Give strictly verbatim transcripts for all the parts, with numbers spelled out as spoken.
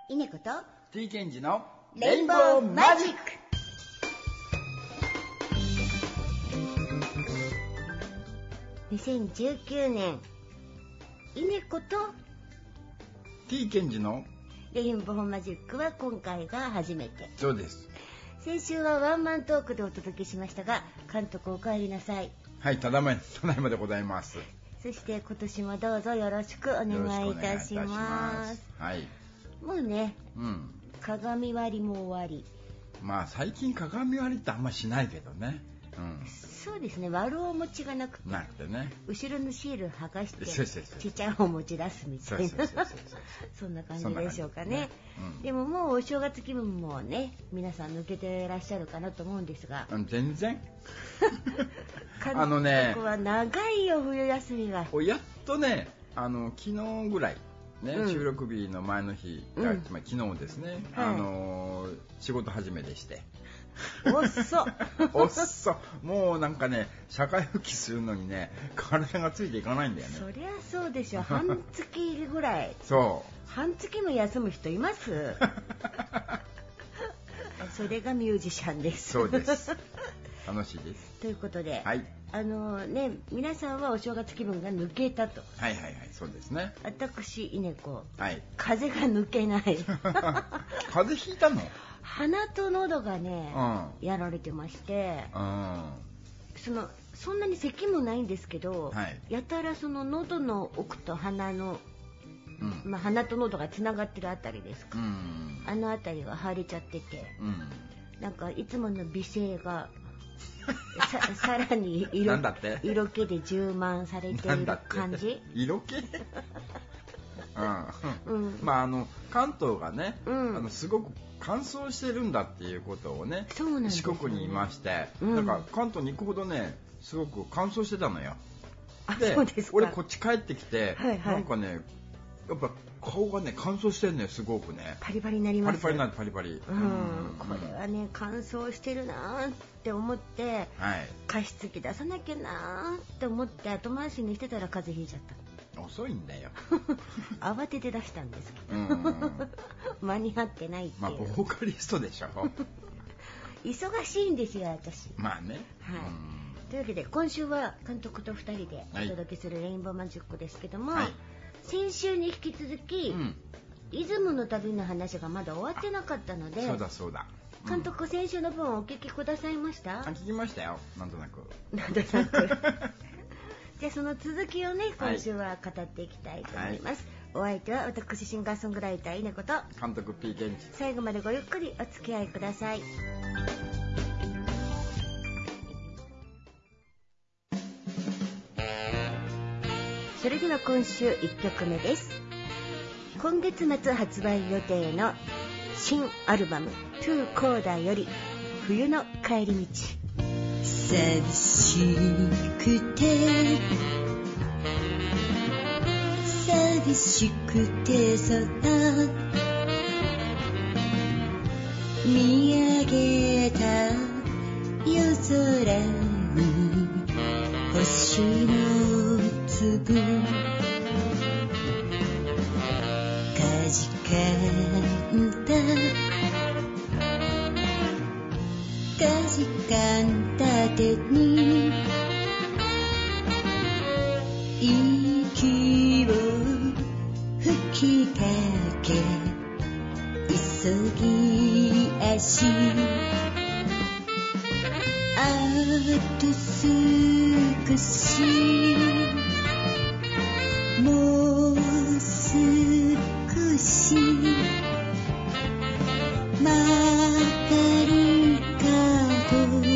稲子と T ケンジのレインボーマジック。にせんじゅうきゅうねん、稲子と T ケンジのレインボーマジックは今回が初めて。 そうです。 先週はワンマントークでお届けしましたが、監督お帰りなさい。 はい、ただいまただいまでございます。 そして今年もどうぞよろしくお願いいたします。 はい。 もうね、 うん、 鏡割りも終わり。 まあ最近鏡割りってあんましないけどね。うん、 そうですね。割るお餅がなくて、 なくてね、 後ろのシール剥がしてそうそうそう、 ちっちゃいお餅出すみたいな、そんな感じでしょうかね。ね、うん、でももうお正月気分もね、皆さん抜けてらっしゃるかなと思うんですが、 うん、全然あのね、僕は長いよ冬休みが。 やっとね、あの昨日ぐらいね、うん、収録日の前の日が、うん、まあ、昨日ですね、はい、あのー、仕事始めでして。 おっそおっそもうなんかね、社会復帰するのにね、体がついていかないんだよね。 そりゃそうでしょ。半月ぐらいそう半月も休む人いますそれがミュージシャンです。 そうです、楽しいです。 ということで、 はい、 あのね、皆さんはお正月気分が抜けたと。 はいはいはい、そうですね。 私稲子、 はい、 風邪が抜けない風邪ひいたの？ 鼻と喉がね、うん、やられてまして、 うん、 そのそんなに咳もないんですけど、 はい、 やたらその喉の奥と鼻の、うん、まあ、鼻と喉がつながってるあたりですか、うん、あのあたりが腫れちゃってて、うん、なんかいつもの美声がさ, さらに 色, 色気で充満されている感じ。 色気うん、うん、まああの関東がね、うん、あのすごく乾燥してるんだっていうことをね、 そうなんですよね、 四国にいまして、 うん、 だから関東に行くほどね、すごく乾燥してたのよ。 で、そうですか。 俺こっち帰ってきて、 はいはい、 なんかね、やっぱ顔がね乾燥してるのよ、すごくね。 パリパリになります。 パリパリになる、パリパリ。 うん、うん、これはね、乾燥してるなって思って、 はい、加湿器出さなきゃなって思って後回しにしてたら風邪ひいちゃった。 遅いんだよ慌てて出したんですけど、うん、間に合ってないっていう。 まあボーカリストでしょ忙しいんですよ私。まあね、 はい、うん、というわけで今週は監督とふたりでお届けするレインボーマジックですけども、はい、先週に引き続き、うん、出雲の旅の話がまだ終わってなかったので、 そうだそうだ、 うん、監督先週の分お聞きくださいました？ 聞きましたよ、なんとなくなんとなくじゃあその続きをね、今週は語っていきたいと思います、はい、お相手は私シンガーソングライター稲子と監督 P ケンジ。 最後までごゆっくりお付き合いください。それでは今週いっきょくめです。今月末発売予定の新アルバムトゥーコーダより冬の帰り道。 寂しくて寂しくて空見上げた夜空に星の粒かじかんだかじかんだ手に息を吹きかけ急ぎ足あと少しもう少し曲がる角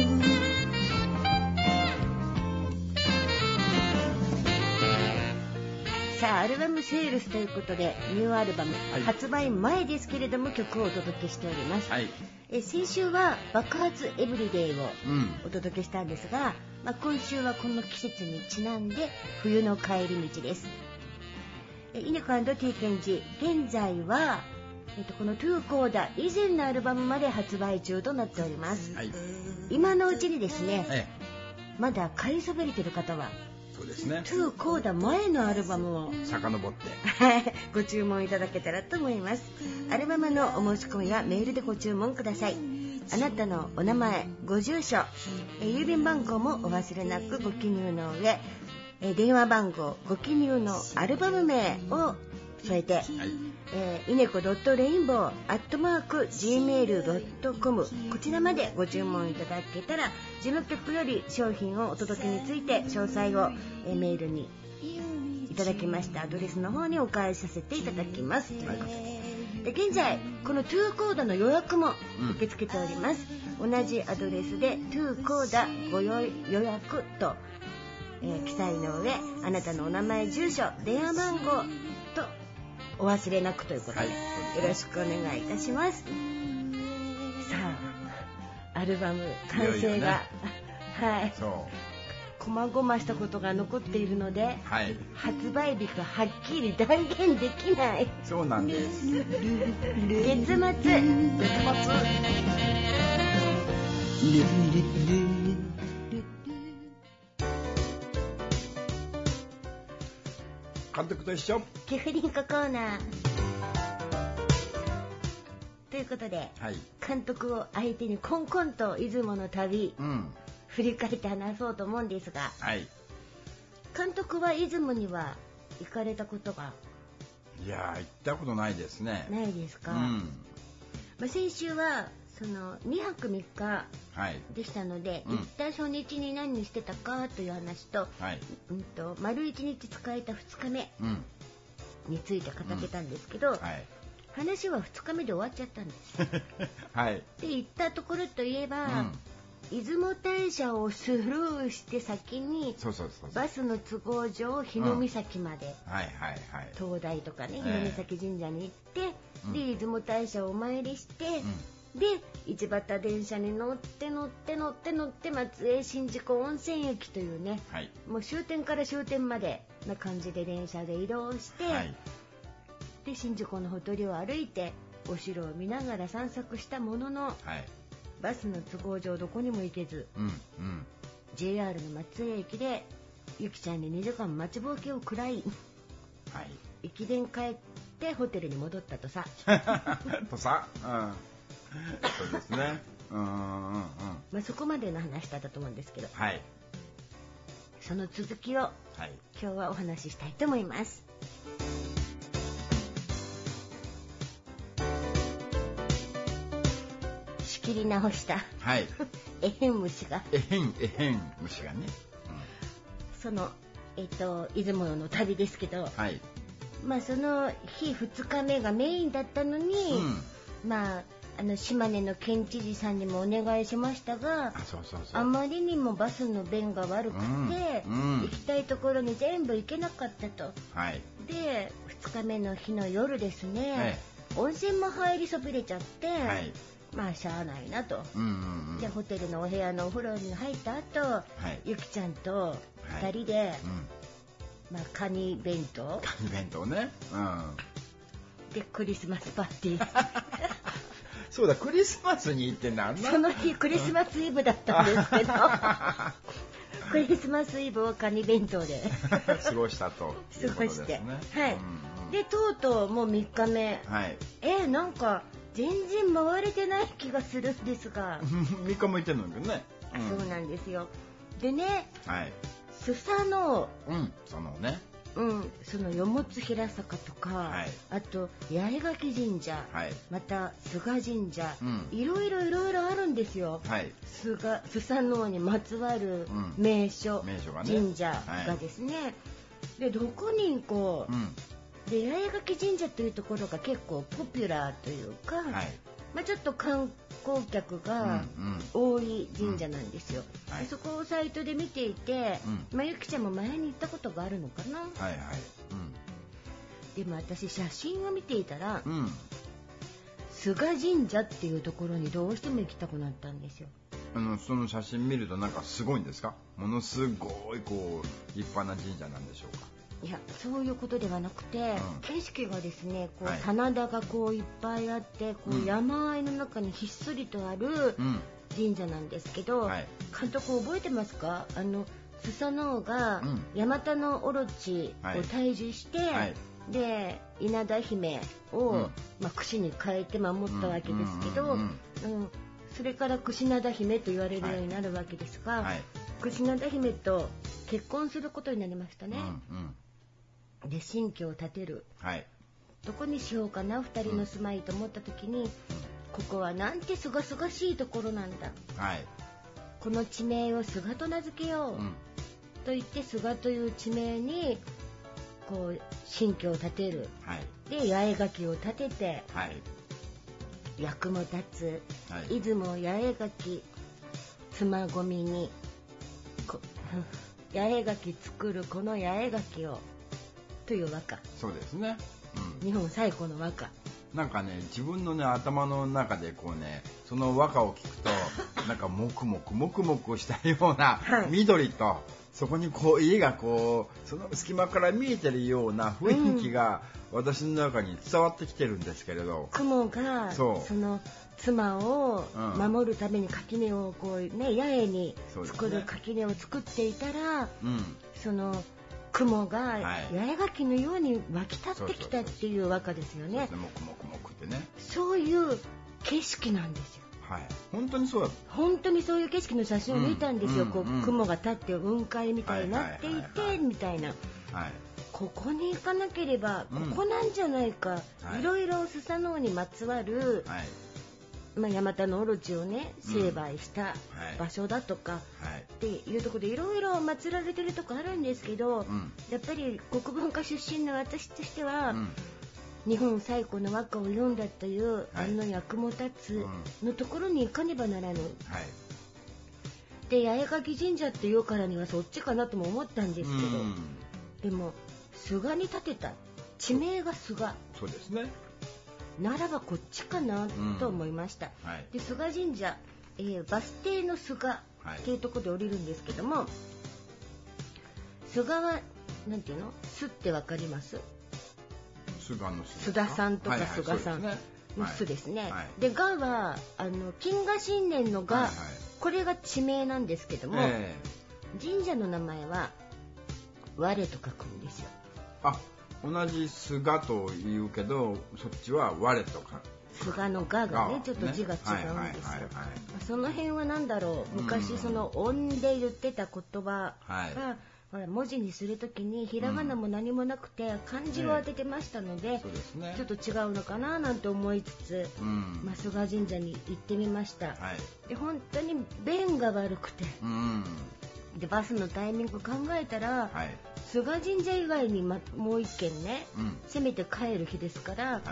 さあアルバムセールスということでニューアルバム、はい、発売前ですけれども曲をお届けしております、はい、え先週は爆発エブリデイをお届けしたんですが、うん、まあ、今週はこの季節にちなんで冬の帰り道です。稲子&Tケンジ現在は、えっと、このトゥーコーダ以前のアルバムまで発売中となっております、はい、今のうちにですね、ええ、まだ買いそびれてる方はそうですね。 トゥーコーダ前のアルバムを遡ってご注文いただけたらと思います。アルバムのお申し込みはメールでご注文ください。あなたのお名前、ご住所、郵便番号もお忘れなくご記入の上、電話番号、ご記入のアルバム名を添えて、はい、えー、イネコドットレインボーアットマークジーメールドットコム こちらまでご注文いただけたら、事務局より商品をお届けについて詳細を、えー、メールにいただきましたアドレスの方にお返しさせていただきます。ということで、で現在このトゥーコーダの予約も受け付けております、うん、同じアドレスでトゥーコーダご予約と、えー、記載の上、あなたのお名前、住所、電話番号とお忘れなくということで、はい、よろしくお願いいたします。さあ、アルバム完成が、いよいよね、はい、そうこまごましたことが残っているので、はい、発売日がはっきり断言できない。 そうなんです。 月末月末監督と一緒キフリンココーナーということで、はい、監督を相手にコンコンと出雲の旅、うん、振り返って話そうと思うんですが、はい、監督は出雲には行かれたことが？ いやー、行ったことないですね。 ないですか、うん、まあ、先週はそのにはくみっかでしたので、はい、うん、行った初日に何してたかという話と、はい、うんと丸いちにち使えたふつかめについて語ってたんですけど、うん、はい、話はふつかめで終わっちゃったんですはい、で行ったところといえば、うん、出雲大社をスルーして先にバスの都合上日の岬まで、灯台とかね、日の岬神社に行って、うん、で出雲大社をお参りして、うん、で一畑電車に乗って乗って乗って乗って松江新宿温泉駅というね、はい、もう終点から終点までな感じで電車で移動して、はい、で新宿のほとりを歩いてお城を見ながら散策したものの、はい、バスの都合上どこにも行けず、うんうん、ジェイアール の松江駅でゆきちゃんににじかん待ちぼうけを食らい、はい、駅伝帰ってホテルに戻ったとさとさ、うん、そうですね、うんうんうん、 まあ、そこまでの話だったと思うんですけど、はい、その続きを、はい、今日はお話ししたいと思います。仕切り直した、はい、えへん虫がえへんえへん虫がね、うん、 その、えっと、出雲の旅ですけど、はい、まあ、その日ふつかめがメインだったのに、うん、まああの島根の県知事さんにもお願いしましたが、 あ, そうそうそうあまりにもバスの便が悪くて、うんうん、行きたいところに全部行けなかったと、はい、でふつかめの日の夜ですね、はい、温泉も入りそびれちゃって、はい、まあしゃあないなと、うんうんうん、でホテルのお部屋のお風呂に入った後、はい、ゆきちゃんとふたりで、はい、うん、まあ、カニ弁当カニ弁当ね、うん、 でクリスマスパーティーそうだ、クリスマスに行ってなんだ。 その日クリスマスイブだったんですけどクリスマスイブをカニ弁当で過ごしたということですね。過ごして、はい、 うんうん、でとうとうもうみっかめ、はい、えー、なんか全然回れてない気がするんですがみっかも行ってんのにね、 うん、そうなんですよ。でね、はい、スサノオ、うん、そのね、うん、そのよもつひら坂とか、はい、あと八重垣神社、はい、また菅神社、うん、いろいろいろいろあるんですよ、はい、スサノオにまつわる名所、うん、名所がね、神社がですね、はい、でどこに行こう、うん、で八重垣神社というところが結構ポピュラーというか、はい、まあ、ちょっと観光客が多い神社なんですよ、うんうん、はい、そこをサイトで見ていて、うん、まあ、ゆきちゃんも前に行ったことがあるのかな、はいはい、うん、でも私写真を見ていたら、うん、菅神社っていうところにどうしても行きたくなったんですよ。 あのその写真見るとなんかすごいんですか？ものすごいこう立派な神社なんでしょうか？ いや、そういうことではなくて、うん、景色がですね、こう、はい、棚田がこういっぱいあって、こう山あいの中にひっそりとある神社なんですけど、うん、はい、監督覚えてますか？あのスサノオがヤマタノオロチを退治して、はいはい、で稲田姫を、うんまあ、櫛に変えて守ったわけですけど、うんうんうんうん、それから櫛灘姫と言われるようになるわけですが、はい、櫛灘姫と結婚することになりましたね、うんうん、で新居を建てる、はい、どこにしようかなふたりの住まいと思った時に、うん、ここはなんてすがすがしいところなんだ、はい、この地名を菅と名付けよう、うん、と言って菅という地名にこう新居を建てる、はい、で八重垣を建てて、はい、役も立つ、はい、出雲八重垣妻込みに八重垣作るこの八重垣をという和歌。 そうですね、 うん、日本最古の和歌。 なんかね自分のね頭の中でこうねその和歌を聞くとなんかもくもくもくもくしたような緑と、はい、そこにこう家がこうその隙間から見えてるような雰囲気が私の中に伝わってきてるんですけれど、 うん、雲が そ, その妻を守るために垣根をこうね八重に作る垣根を作っていたら、うん、その雲が八重垣のように湧き立ってきたっていう和歌ですよね。 もくもくもくってね。 そういう景色なんですよ。 はい、本当にそうだ。 本当にそういう景色の写真を見たんですよ、うん、こう雲が立って雲海みたいになっていて、はいはいはいはい、みたいな、はい、ここに行かなければここなんじゃないか、うん、いろいろスサノオにまつわる、はいまあ、ヤマタノオロチをね成敗した場所だとか、うんはい、っていうところでいろいろ祀られてるとこあるんですけど、うん、やっぱり国文化出身の私としては、うん日本最古の和歌を読んだという、はい、あの役も立つのところに行かねばならぬ、はい、で八重垣神社っていうからにはそっちかなとも思ったんですけど、うん、でも菅に建てた地名が菅、 そうですね、 ならばこっちかなと思いました、うんはい、で菅神社、えー、バス停の菅っていうところで降りるんですけども、はい、菅はなんていうの巣ってわかります？須田さんとか菅さんの巣ですね。でがはあの金河新年のが、はいはい、これが地名なんですけども、えー、神社の名前は我と書くんですよ。 あ、同じ菅と言うけどそっちは我と書く。 菅のががねちょっと字が違うんですよ。その辺は何だろう、昔その音で言ってた言葉が、はいほら文字にするときにひらがなも何もなくて漢字を当ててましたので、うんね、ちょっと違うのかななんて思いつつ、うん、まあ、菅神社に行ってみました、はい、で本当に便が悪くて、うん、でバスのタイミング考えたら、はい、菅神社以外に、ま、もう一軒ね、うん、せめて帰る日ですから、はい、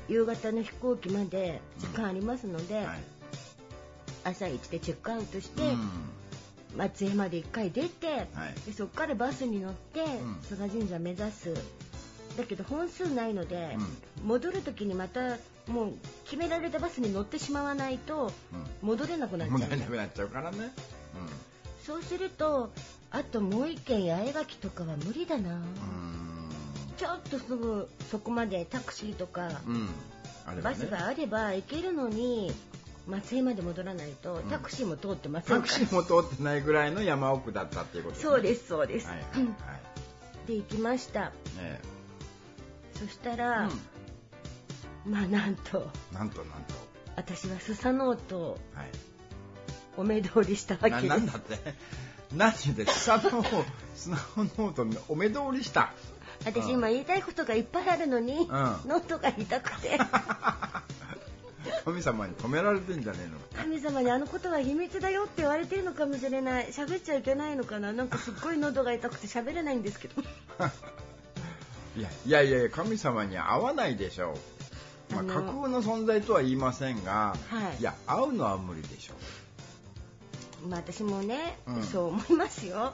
夕方の飛行機まで時間ありますので、うんはい、朝一でチェックアウトして、うん松江まで一回出て、はい、でそこからバスに乗って、うん、菅神社目指す。だけど本数ないので、うん、戻る時にまたもう決められたバスに乗ってしまわないと、うん、戻れなくなっちゃう。 戻れなくなっちゃうからね、うん、 そうするとあともう一軒八重垣とかは無理だな。うーんちょっとすぐそこまでタクシーとか、うんあればね、バスがあれば行けるのに松江まで戻らないとタクシーも通ってませんから、うん、 タクシーも通ってないぐらいの山奥だったっていうことですね。 そうですそうです、はいはいはい、で行きました、ね、そしたら、うん、まあなんとなんとなんと私はスサノオとお目通りしたわけです、 はい、な, なんだって何でスサノオスサノオとお目通りした。 私今言いたいことがいっぱいあるのに、うん、喉が痛くて神様に止められてんじゃねえの。 神様にあのことは秘密だよって言われてるのかもしれない。喋っちゃいけないのかな。なんかすっごい喉が痛くて喋れないんですけどいやいやいや神様に会わないでしょう、まあ、架空の存在とは言いませんが、はい、いや会うのは無理でしょう。まあ私もね、うん、そう思いますよ、はい、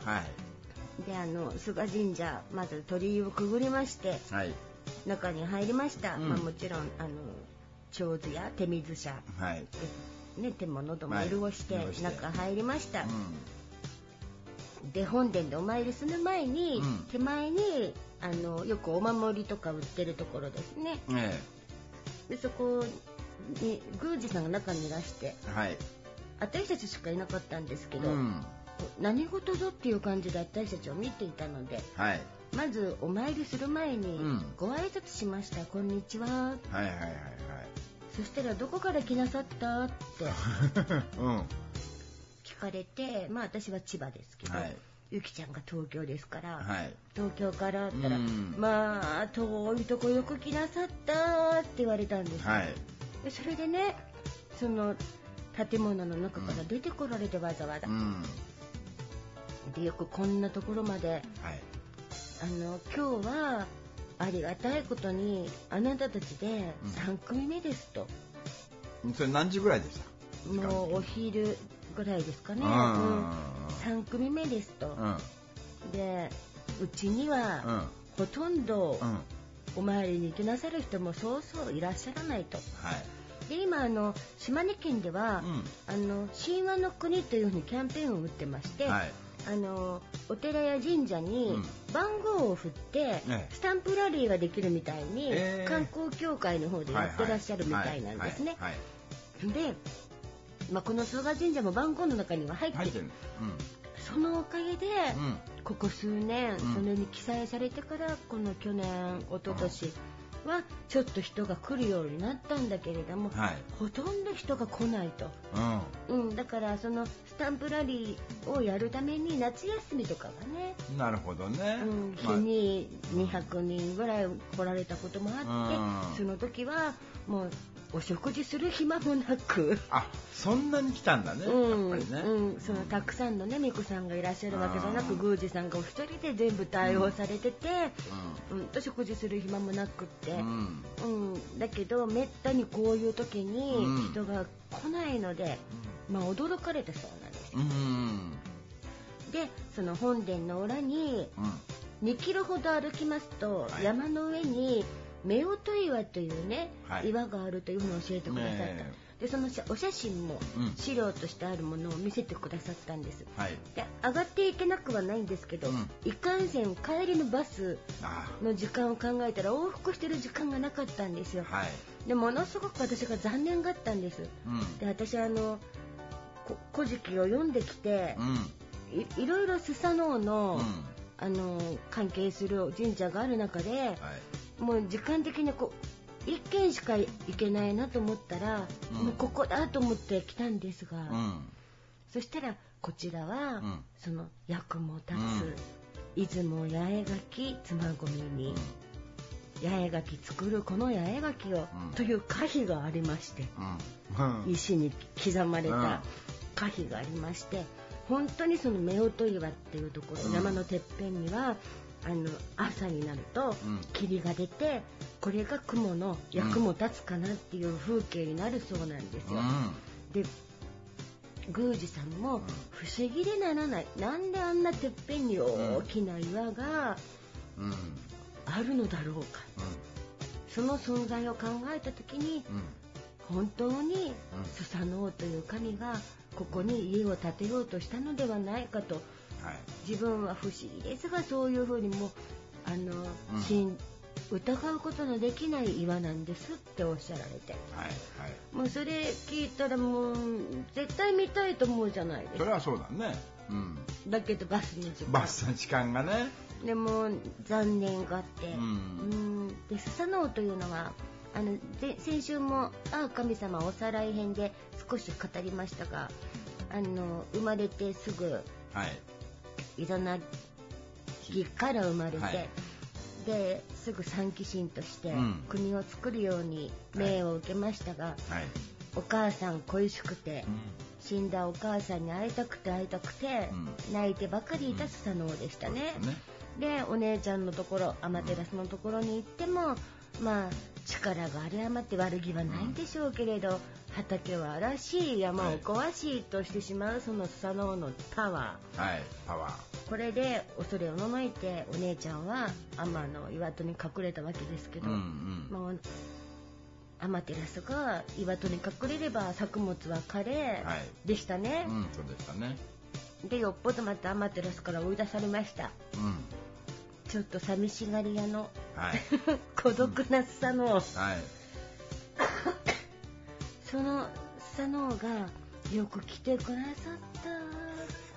であの菅神社まず鳥居をくぐりまして、はい、中に入りました、うんまあ、もちろんあの手水や手水舎、はいね、手も喉も潤して中入りました、はいうん、で本殿でお参りする前に、うん、手前にあのよくお守りとか売ってるところですね、ええ、でそこに宮司さんが中にいらして、はい、私たちしかいなかったんですけど、うん、 何事ぞっていう感じで私たちを見ていたので、はい、まずお参りする前にご挨拶しました、うん、こんにちは、はいはいはいはい、そしたらどこから来なさったって、うん、聞かれて、まあ私は千葉ですけど、はい、ゆきちゃんが東京ですから、はい、東京からって言ったら、うん、まあ遠いとこよく来なさったって言われたんです、はい、でそれでね、その建物の中から出てこられて、わざわざ、うん、でよくこんなところまで、はい、あの今日はありがたいことにあなたたちでさん組目ですと、 うん、それ何時ぐらいでした？ もうお昼ぐらいですかね、うん、さん組目ですと、うん、でうちにはほとんどお参りに行きなさる人もそうそういらっしゃらないと、はい、で今あの島根県では、うん、あの神話の国というふうにキャンペーンを打ってまして、はい、あのお寺や神社に番号を振って、うん、スタンプラリーができるみたいに、えー、観光協会の方でやってらっしゃるみたいなんですね。で、まあ、この諏訪神社も番号の中には入ってる、うん、そのおかげで、うん、ここ数年、うん、それに記載されてからこの去年一昨年、うんはちょっと人が来るようになったんだけれども、はい、ほとんど人が来ないと、うんうん、だからそのスタンプラリーをやるために夏休みとかがね、 なるほどね、 うん、日ににひゃくにんぐらい来られたこともあって、うん、その時はもうお食事する暇もなく、 あ、そんなに来たんだね、うん、やっぱりね、 うん、そのたくさんのね巫女さんがいらっしゃるわけじゃなく、宮司さんがお一人で全部対応されてて、うんうん、と食事する暇もなくって、うんうん、だけどめったにこういう時に人が来ないので、うん、まあ驚かれたそうなんですよ、うん、でその本殿の裏ににキロほど歩きますと、はい、山の上に夫婦岩というね、はい、岩があるというふうに教えてくださった、ね、でそのお写真も資料としてあるものを見せてくださったんです、はい、で上がっていけなくはないんですけど、うん、いかんせん帰りのバスの時間を考えたら往復してる時間がなかったんですよ、はい、でものすごく私が残念があったんです、うん、で私あの古事記を読んできて、うん、い, いろいろスサノオの、うん、あの関係する神社がある中で、はい、もう時間的にこう一軒しか行けないなと思ったら、うん、もうここだと思って来たんですが、うん、そしたらこちらは、うん、その役も立つ、うん、出雲八重垣妻込に、うん、八重垣作るこの八重垣を、うん、という歌碑がありまして、うん、石に刻まれた歌碑がありまして、本当にその夫婦岩っていうところ、うん、山のてっぺんにはあの朝になると霧が出て、これが雲の役も立つかなっていう風景になるそうなんですよ、うん、で宮司さんも不思議でならない、なんであんなてっぺんに大きな岩があるのだろうか、うん、その存在を考えた時に、うん、本当にスサノオという神がここに家を建てようとしたのではないかと、はい、自分は不思議ですがそういうふうにもあの、うん、疑うことのできない岩なんですっておっしゃられて、はいはい、もうそれ聞いたらもう絶対見たいと思うじゃないですか。 それはそうだね、うん、 だけどバスの時間バスの時間がね、 でも残念があって、うん、うんでスサノオというのはあので先週も「ああ神様」おさらい編で少し語りましたが、あの生まれてすぐ、はい、いろんな木から生まれて、はい、ですぐ三鬼神として国を作るように命を受けましたが、はいはい、お母さん恋しくて、うん、死んだお母さんに会いたくて会いたくて、うん、泣いてばかりいたスサノオでしたね、うん、で, ねでお姉ちゃんのところアマテラスのところに行っても、まあ力があり余って悪気はないんでしょうけれど、うん、畑を荒らし山を壊しとしてしまうそのスサノオのパワー、はい、パワー、これで恐れおののいてお姉ちゃんはアマの岩戸に隠れたわけですけど、うんうん、まあ、アマテラスが岩戸に隠れれば作物は枯れでしたね、はい、うん、そうでしたね。でよっぽどまたアマテラスから追い出されました、うん、ちょっと寂しがり屋の、はい、孤独なスサノオ、うん、はい、そのスサノオがよく来てくださった。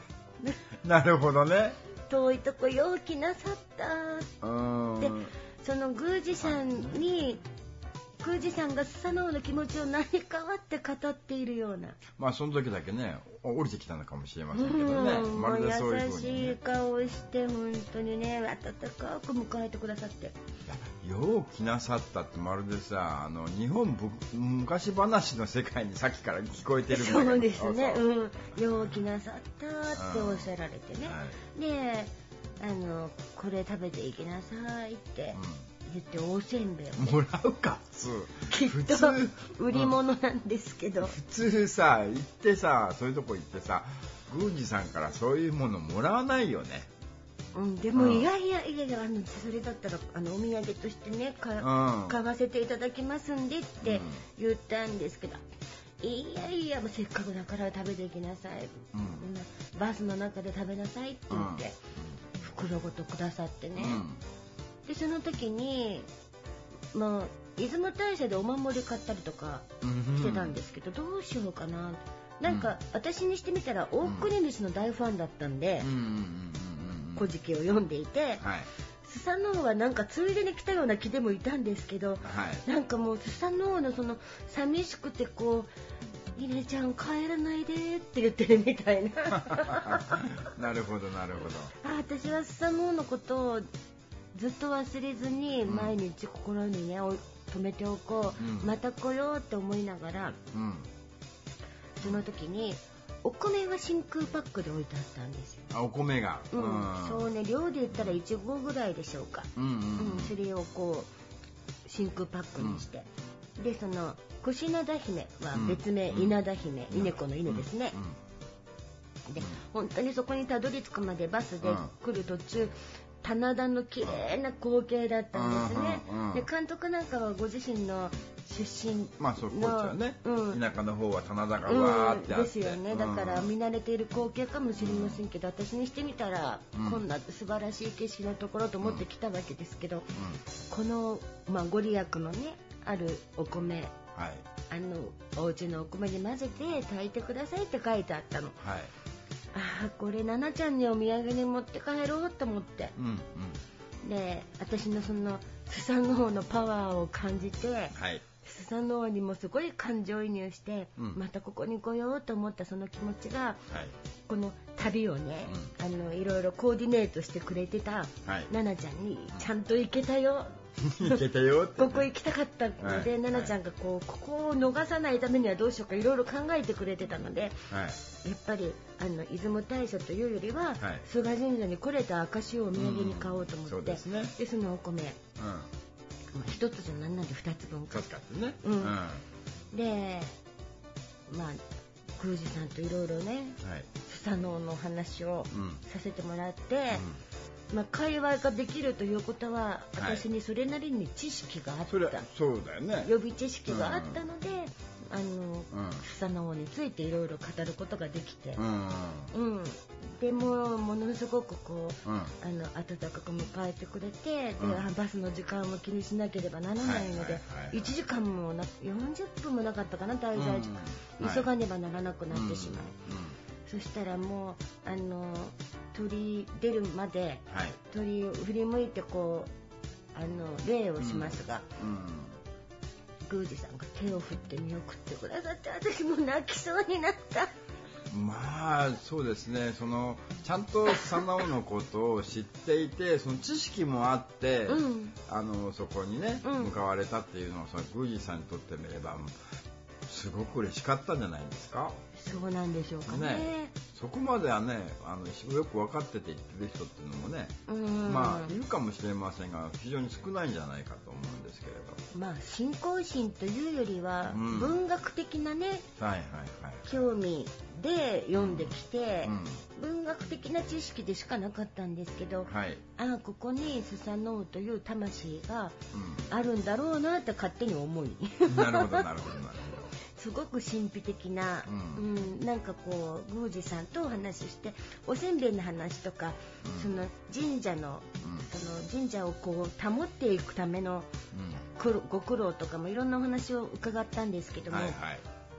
なるほどね。 遠いとこよう来なさったってその宮司さんに宮司さんがスサノオの気持ちを何かわって語っているような。 まあその時だけね降りてきたのかもしれませんけどね、うん、まるでそういう風に、ね、 優しい顔して本当にね温かく迎えてくださって。 よう来なさったってまるでさあの日本昔話の世界にさっきから聞こえてるんだけど。 そうですね、うん、よう来なさったっておっしゃられてね、はい、であのこれ食べていきなさいって言っておせんべいを、 ね、もらうかきっと売り物なんですけど、うん、 普通さ行ってさそういうとこ行ってさ宮司さんからそういうものもらわないよね。 うん、でもいやいやいやいやあのそれだったらあのお土産としてねか、うん、買わせていただきますんでって言ったんですけど、うん、いやいやもうせっかくだから食べていきなさい、うん、バスの中で食べなさいって言って、うん、袋ごとくださってね、うん、でその時にまあ出雲大社でお守り買ったりとかしてたんですけど、うん、どうしようかななんか、うん、私にしてみたら大国主の大ファンだったんで、うんうん古事記を読んでいて、はい、スサノオはなんかついでに来たような気でもいたんですけど、はい、なんかもうスサノオのその寂しくてこうイネちゃん帰らないでって言ってるみたいななるほどなるほど。 あ私はスサノオのことをずっと忘れずに毎日心にね留めておこう、うん、また来ようって思いながら、うん、その時にお米が真空パックで置いてあったんですよ。 あお米が、 うんうん、そうね量で言ったらいち合ぐらいでしょうか、うんうんうんうん、それをこう真空パックにして、うん、でその櫛灘姫は別名、うん、稲田姫、稲子の稲ですね、うんうん、で本当にそこにたどり着くまでバスで来る途中、棚田の綺麗な光景だったんですね、うんうんうん、で監督なんかはご自身の出身のまあそうこっちはね、うん、田舎の方は棚田がわーってあって、うん、 ですよね。だから見慣れている光景かもしれませんけど、うん、私にしてみたら、うん、こんな素晴らしい景色のところと思ってきたわけですけど、うん、この、まあ、ご利益のねあるお米、はい、あのお家のお米に混ぜて炊いてくださいって書いてあったの、はい、あこれナナちゃんにお土産に持って帰ろうと思って、うんうん、で私のそのスサノオのパワーを感じて、はい、スサノオにもすごい感情移入して、うん、またここに来ようと思ったその気持ちが、はい、この旅をね、うん、あのいろいろコーディネートしてくれてた、はい、ナナちゃんにちゃんと行けたよ、 行けたよって、 ここ行きたかったので、はい、ナナちゃんがこうここを逃さないためにはどうしようかいろいろ考えてくれてたので、はい、やっぱりあの出雲大社というよりは、はい、菅神社に来れた証をお土産に買おうと思って、うん そ, ね、でそのお米、うん一つじゃなんなんで二つ分買った、ねうんうん、でまあ宮司さんといろいろね、はい、スサノオの話をさせてもらって、うんまあ、会話ができるということは、はい、私にそれなりに知識があった、それそうだよね、 予備知識があったので、うんあの、うん、スサノオについていろいろ語ることができて、うんうん、でもものすごくこう、うん、あの温かく迎えてくれて、うん、でバスの時間も気にしなければならないので、いちじかんもなよんじゅっぷんもなかったかな滞在時間、うん、急がねばならなくなってしまう、うんうん、そしたらもうあの鳥出るまで、はい、鳥を振り向いてこうあの礼をしますが、うんうん宮司さんが手を振って見送ってくださって私も泣きそうになった。 まあそうですねそのちゃんとスサノオのことを知っていてその知識もあって、うん、あのそこにね、うん、向かわれたっていうのはその宮司さんにとってみればすごく嬉しかったんじゃないですか。 そうなんでしょうかね。ねそこまではねあのよく分かってて言ってる人っていうのもねまあいるかもしれませんが非常に少ないんじゃないかと思うんですけれど、 まあ信仰心というよりは、うん、文学的なね、はいはいはい、興味で読んできて、うん、文学的な知識でしかなかったんですけど、はい、あここにスサノオという魂があるんだろうなって勝手に思い、 うん、なるほどなるほどなるほどすごく神秘的な、うんうん、なんかこう宮司さんとお話ししておせんべいの話とか、うん、その神社の、うん、その神社をこう保っていくための、うん、ご苦労とかもいろんなお話を伺ったんですけども、はいはい、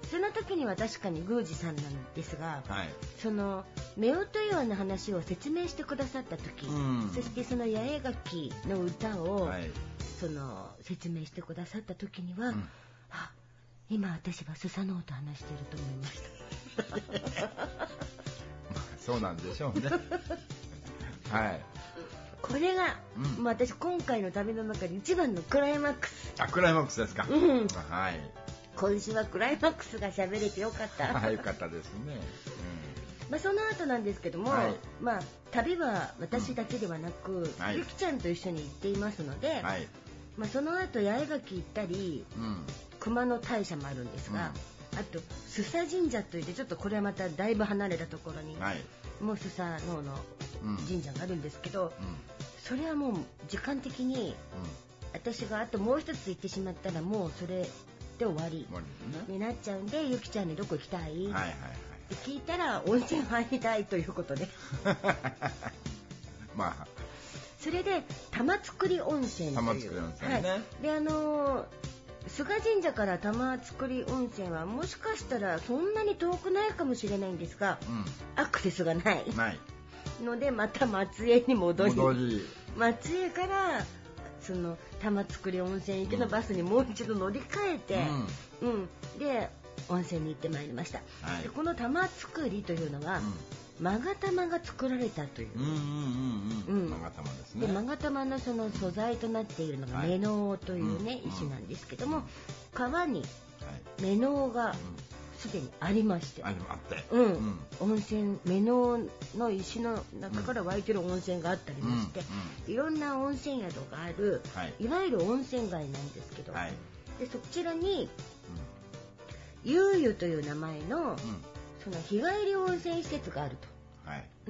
その時には確かに宮司さんなんですが、はい、その夫婦岩の話を説明してくださった時、うん、そしてその八重垣の歌を、はい、その説明してくださった時には、うん、あ、今私はスサノオと話していると思いましたそうなんでしょうねはい。 これが、うん、まあ、私今回の旅の中で一番のクライマックス。 あ、クライマックスですか。 うん、 はい。 今週はクライマックスが喋れてよかった。 はい、よかったですね。 うん、まあ、その後なんですけども、はい、まあ、旅は私だけではなく、うん、はい、ゆきちゃんと一緒に行っていますので、はい、まあ、その後八重垣行ったり、うん、熊野大社もあるんですが、うん、あと須佐神社といってちょっとこれはまただいぶ離れたところに、はい、もう須佐能の神社があるんですけど、うん、それはもう時間的に、うん、私があともう一つ行ってしまったらもうそれで終わりになっちゃうんで、ゆきちゃんにどこ行きたい、はいはいはい、って聞いたら温泉入りたいということでまあそれで玉造温泉という、 玉造温泉ね、はい、 であのー菅神社から玉造温泉はもしかしたらそんなに遠くないかもしれないんですが、うん、アクセスがないないのでまた松江に戻り、戻り松江からその玉造温泉行きのバスにもう一度乗り換えて、うんうん、で温泉に行ってまいりました、はい、でこの玉造というのは、うん、勾玉が作られたという、うんうんうんうん、勾玉ですね。 で勾玉のその素材となっているのがメノウというね、はい、石なんですけども、川にメノウがすでにありまして、 あって、 うんうん、温泉メノウの石の中から湧いてる温泉があったりまして、うん、いろんな温泉宿がある、はい、いわゆる温泉街なんですけど、はい、でそちらに、うん、ゆうゆという名前の、うん、その日帰り温泉施設があると、はい、うん、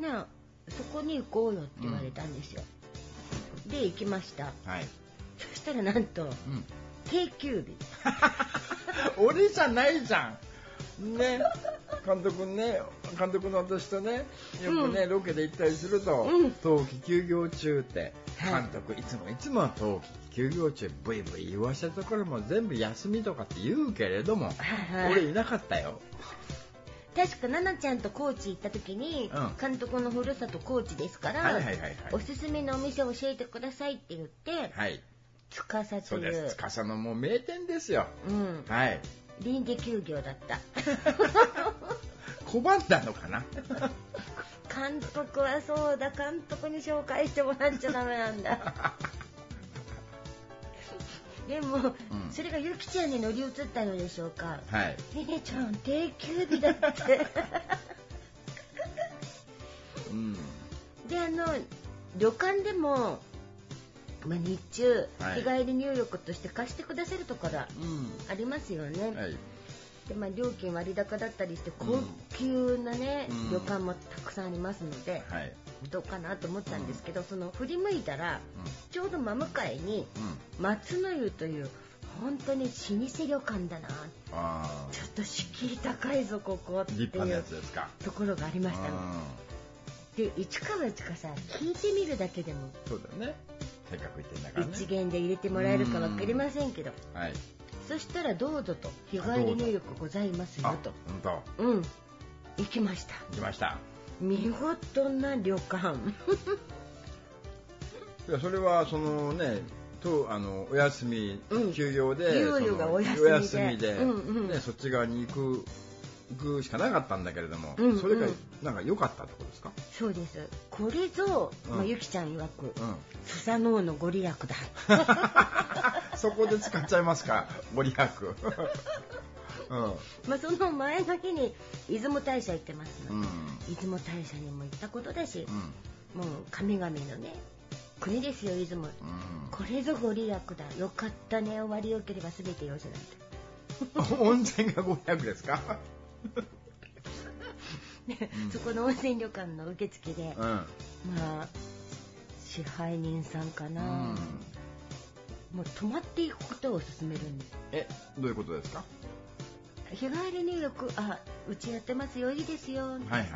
なそこに行こうよって言われたんですよ、うん、で行きました、はい、そしたらなんと、うん、定休日俺じゃないじゃんね、監督ね、監督の私とねよくね、うん、ロケで行ったりすると、うん、冬季休業中って監督、はい、いつもいつも冬季休業中ブイブイ言わせたところも全部休みとかって言うけれども、はい、俺いなかったよ。 確か奈々ちゃんと高知行った時に、うん、監督のふるさと高知ですから、はいはいはいはい、おすすめのお店を教えてくださいって言って、はい、司という、 そうです、司のもう名店ですよ、うん、はい、 臨時休業だった拒んだのかな監督はそうだ、監督に紹介してもらっちゃダメなんだでも、うん、それがゆきちゃんに乗り移ったのでしょうか。はい。ねねちゃん定休日だって。うん、であの旅館でも、まあ、日中、はい、日帰り入浴として貸してくださるところありますよね。うん、はい。でまあ、料金割高だったりして高級なね、うん、旅館もたくさんありますので、はい、どうかなと思ったんですけど、うん、その振り向いたら、うん、ちょうど真向かいに、うん、松の湯という本当に老舗旅館だな、あちょっと敷居高いぞここっていうところがありましたね。で一か八かさ聞いてみるだけでもそうだね、せっかく言ってんだからね、 一元で入れてもらえるか分かりませんけど、はい、そしたらどうぞと日帰り入浴ございますよと。 本当。 うん。行きました。 行きました。 見事な旅館。 いやそれはそのね、とあのお休み、うん、休養で、 ゆうゆうがお休みで、お休みで、うんうんね、そっち側に行く行くしかなかったんだけれども、うんうん、それがなんか良かったところですか？ そうです。これぞ、うん、まあ、ゆきちゃん曰く、うん、スサノオのご利益だ。 そこで使っちゃいますか、ご利益。うん、 まあその前の日に出雲大社行ってますので、うん、出雲大社にも行ったことだし、うん、もう神々のね国ですよ出雲、うん、これぞご利益だ、よかったね、終わりよければ全てよしなんて。 温泉がご利益ですか？ でうん、そこの温泉旅館の受付で、うん、まあ支配人さんかな、うん、もう泊まっていくことを勧めるんです。 え、どういうことですか？ 日帰り入浴、あ、 うちやってますよ、いいですよ、はいはいはい、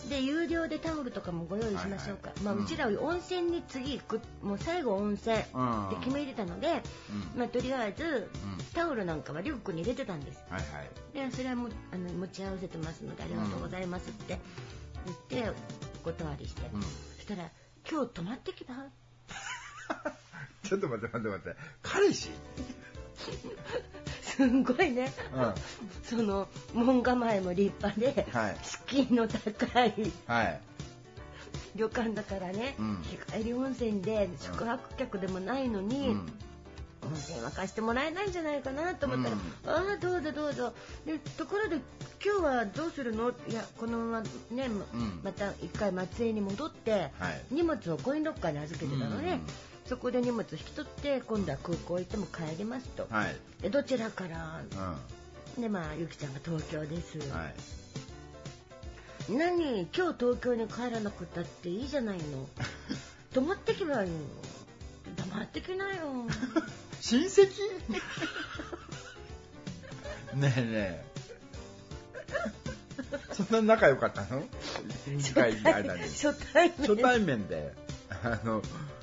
で有料でタオルとかもご用意しましょうか、はいはい、まあ、うん、うちら温泉に次行く、もう最後温泉って決めてたので、うん、まあ、とりあえず、うん、タオルなんかはリュックに入れてたんです、はいはい、でそれはもあの持ち合わせてますのでありがとうございますって言ってお断りして、うん、そしたら今日泊まってきたちょっと待って待って待って、彼氏すんごいね、うん、その門構えも立派で、はい、敷居の高い、はい、旅館だからね、うん、日帰り温泉で宿泊客でもないのに、うん、温泉は貸してもらえないんじゃないかなと思ったら、うん、ああどうぞどうぞ、でところで今日はどうするの、いやこのままね、うん、また一回松江に戻って、はい、荷物をコインロッカーに預けてたので、うん、そこで荷物引き取って今度は空港行っても帰りますと、はい、でどちらから、うん、でまあゆきちゃんが東京です、はい、何今日東京に帰らなくったっていいじゃないの泊まってけばいいの、黙ってきなよ親戚ねえねえそんな仲良かったの初対面初対面初対面であの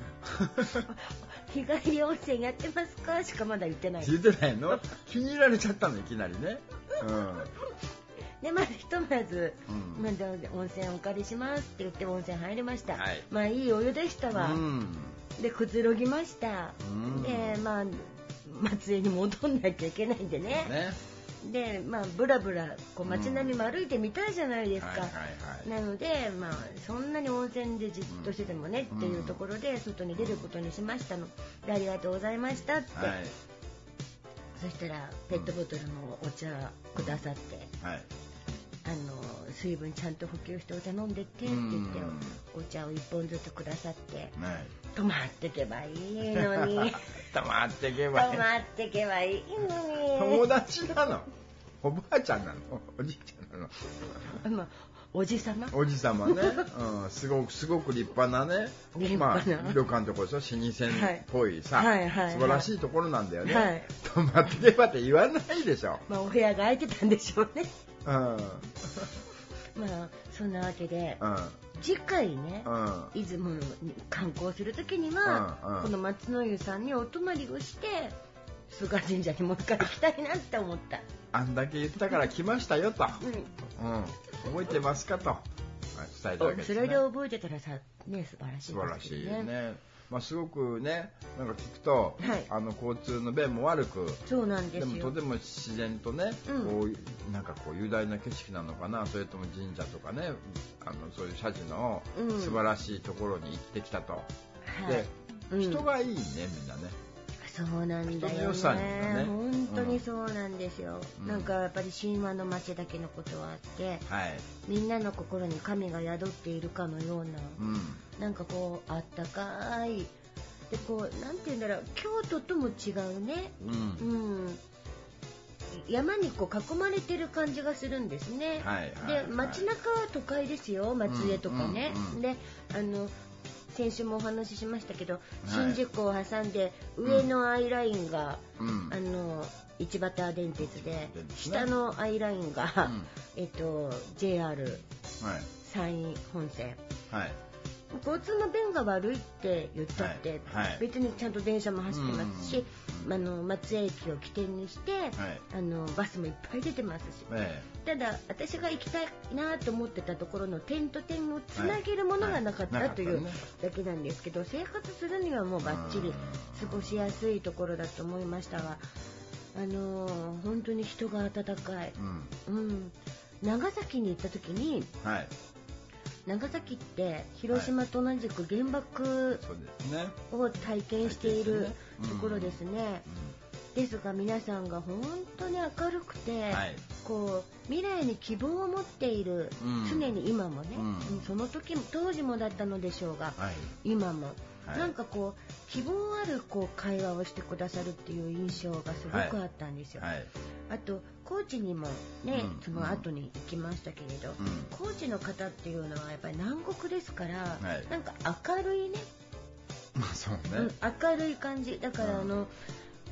日帰り温泉やってますかしかまだ言ってない言ってないの気に入られちゃったのいきなりね、うん、 でまずひとまず、うん、まだ温泉お借りしますって言って温泉入りました、はい、まあいいお湯でしたわ、うん、でくつろぎました、うん、でまあ松江に戻んなきゃいけないんでね、ねでまあブラブラこう街並みも歩いてみたいじゃないですか、なのでまあそんなに温泉でじっとしててもね、うん、っていうところで外に出ることにしましたので、ありがとうございましたって、はい、そしたらペットボトルのお茶くださって、うんはい、あの水分ちゃんと補給してお茶飲んでってって言って、うん、お茶をいっぽんずつくださって、はい、泊まってけばいいのに泊まってけばいい泊まってけばいいのに友達なのおばあちゃんなのおじいちゃんなのあのおじさまおじさまね、うん、すごくすごく立派なね立派な、まあ、旅館のところでしょ老舗っぽいさ、はいはいはいはい、素晴らしいところなんだよね、はい、泊まってけばって言わないでしょ、 まあ、お部屋が空いてたんでしょうね、うん、まあそんなわけで、うん、次回ね、うん、出雲に観光するときには、うんうん、この松の湯さんにお泊まりをして菅神社にもう一回行きたいなって思った。 あんだけ言ったから来ましたよと、うんうん、覚えてますかと伝えたわけですね。 それで覚えてたらさ、ね、素晴らしいですね。 素晴らしいね。まあ、すごくね、なんか聞くと、はい、あの交通の便も悪く、 そうなんですよ。 でもとても自然とね、うん、こうなんかこう雄大な景色なのかな、それとも神社とかね、あのそういう社寺の素晴らしいところに行ってきたと。うん、で、はい、人がいいね、みんなね。 そうなんだよね。本当にそうなんですよ、うん、なんかやっぱり神話の町だけのことはあって、はい、みんなの心に神が宿っているかのような、うん、なんかこうあったかいでこうなんて言うんだろう、京都とも違うね、うんうん、山にこう囲まれてる感じがするんですね、はいはいはい、で街中は都会ですよ、松江とかね、うんうんうん、であの先週もお話ししましたけど、はい、新宿を挟んで上のアイラインが、うん、あの市畑電鉄で、ね、下のアイラインが、うん、えっと ジェイアール、はい、山陰本線、はい、交通の便が悪いって言ったって、はいはい、別にちゃんと電車も走ってますし、うん、あの松江駅を起点にして、はい、あのバスもいっぱい出てますし、はい、ただ私が行きたいなと思ってたところの点と点をつなげるものがなかった、はいはい、というだけなんですけど、生活するにはもうバッチリ過ごしやすいところだと思いましたが、あのー、本当に人が温かい、うんうん、長崎に行った時に、はい、長崎って広島と同じく原爆を体験しているところですね。ですが皆さんが本当に明るくて、はい、こう未来に希望を持っている、うん、常に今もね、うん、その時も当時もだったのでしょうが、はい、今も、はい、なんかこう希望あるこう会話をしてくださるっていう印象がすごくあったんですよ、はいはい、あと高知にもね、うん、その後に行きましたけれど、うん、高知の方っていうのはやっぱり南国ですから、はい、なんか明るいね、 そうね、 うん、明るい感じだから、あの、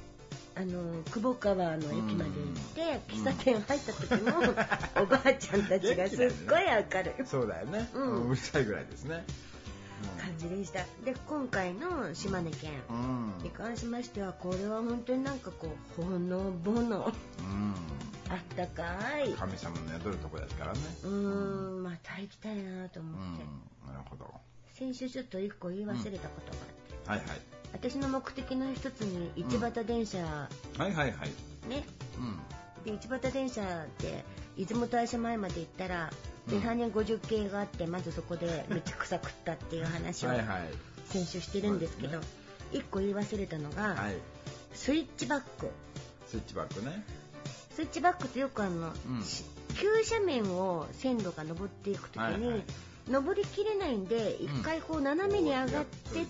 あの久保川の駅まで行って喫茶店入った時も、うん、おばあちゃんたちがすっごい明るい、 そうだよね、うん、うるさいぐらいですね、 感じでした。で今回の島根県に関しましては、これは本当になんかこうほのぼの、うん、あったかい神様の宿るとこですからね。 うーん、また行きたいなと思って、 うん、なるほど。 先週ちょっと一個言い忘れたことがあって、 うん、はいはい。 私の目的の一つに一畑電車、うん、 はいはいはいね、うん、で一畑電車って出雲大社前まで行ったら前半にごじゅっけいがあって、まずそこでめっちゃ草食ったっていう話を先週してるんですけど、一個言い忘れたのが、はい、スイッチバック。 スイッチバックね。 スイッチバックってよくあの、うん、急斜面を線路が登っていくときに、はいはい、登りきれないんで一回こう斜めに上がってって、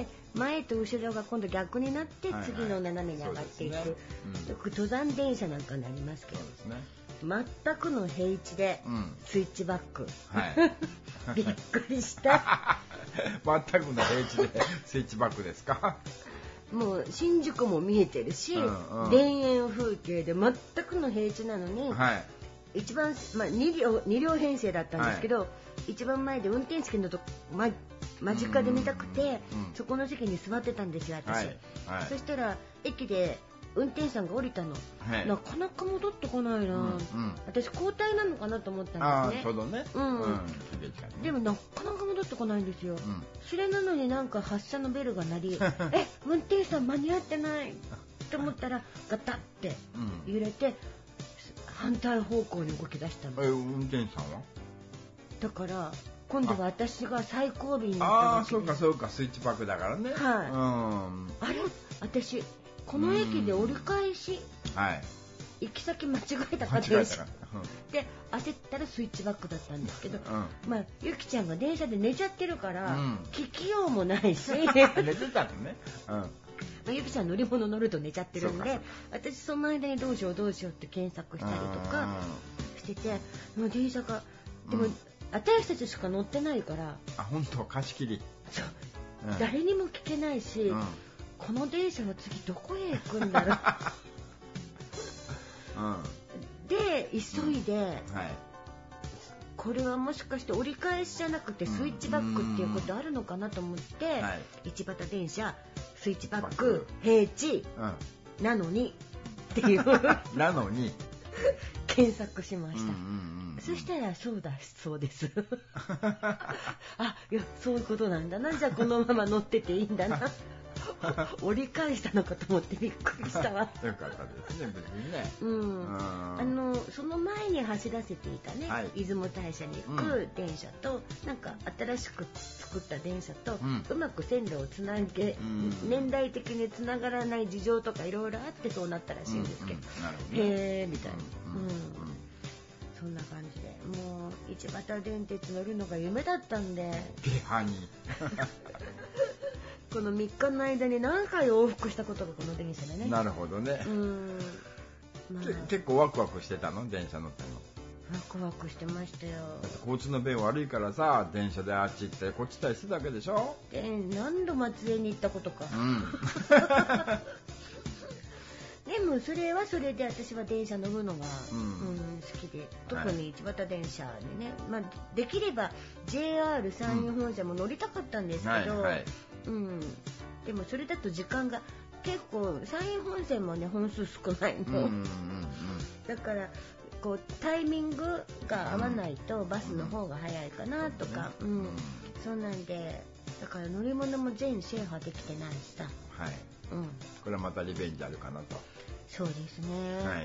うん、前と後ろが今度逆になって次の斜めに上がっていく、はいはい、ね、うん、よく登山電車なんかになりますけど、そうですね、全くの平地でスイッチバック、うん、はい、びっくりした全くの平地でスイッチバックですか。 もう新宿も見えてるし、うんうん、田園風景で全くの平地なのに、はい、一番、まあ、に両、に両編成だったんですけど、はい、一番前で運転席のとこ、ま、間近で見たくて、うんうん、そこの席に座ってたんですよ私、はいはい、そしたら駅で運転手さんが降りたの、はい、なかなか戻ってこないな、うんうん、私交代なのかなと思ったんですね。 あ、ちょうどね、 うんうん、でもなかなか戻ってこないんですよ、うん、それなのになんか発車のベルが鳴りえ、運転手さん間に合ってないと思ったらガタって揺れて、うん、反対方向に動き出したの。 え、運転手さんはだから今度は私が最後尾になったわけです。 あ、そうかそうか、スイッチバックだからね。はい、うん、 あれ私この駅で折り返し、はい、行き先間違えたかというし、うん、で焦ったらスイッチバックだったんですけど、うん、まあゆきちゃんが電車で寝ちゃってるから、うん、聞きようもないし寝てたのね、うん、まあ、ゆきちゃん乗り物乗ると寝ちゃってるんで、私その間にどうしようどうしようって検索したりとかしてて、もう電車がでも、うん、私たちしか乗ってないから、 あ、本当貸し切り、 そう、うん、誰にも聞けないし、うん、この電車は次どこへ行くんだろう、うん、で急いで、うん、はい、これはもしかして折り返しじゃなくてスイッチバックっていうことあるのかなと思って、うん、はい、一畑電車スイッチバック平地、うん、なのにっていうなのに検索しました、うんうんうんうん、そしたらそうだそうですあ、いやそういうことなんだな、じゃあこのまま乗ってていいんだな折り返したのかと思ってびっくりしたわ。 よかったですね、別にね。 うん。あのその前に走らせていたね、はい、出雲大社に行く電車と、うん、なんか新しく作った電車と、うん、うまく線路をつなげ、うん、年代的につながらない事情とかいろいろあってそうなったらしいんですけど、うんうん、なるほどね、へーみたいな。うんうんうん、そんな感じで、もう一畑電鉄乗るのが夢だったんで。 ゲハに。 このみっかの間に何回往復したことがこの電車でね。 なるほどね。うん、まあ、結構ワクワクしてたの、電車乗っての。 ワクワクしてましたよ。 交通の便悪いからさ、電車であっち行ってこっち行ったりするだけでしょ。 で何度松江に行ったことか。うん、でもそれはそれで私は電車乗るのが、うんうん、好きで、特に一畑電車でね、はい、まあ、できれば ジェイアール 山陽本線も乗りたかったんですけど、はいはい、うん、でもそれだと時間が結構山陽本線もね本数少ないの、うんうんうん、だからこうタイミングが合わないとバスの方が早いかなとか、うんうん、そうなんで、だから乗り物も全制覇できてないしさ、 はい、うん、これはまたリベンジあるかなと。 そうですね、はい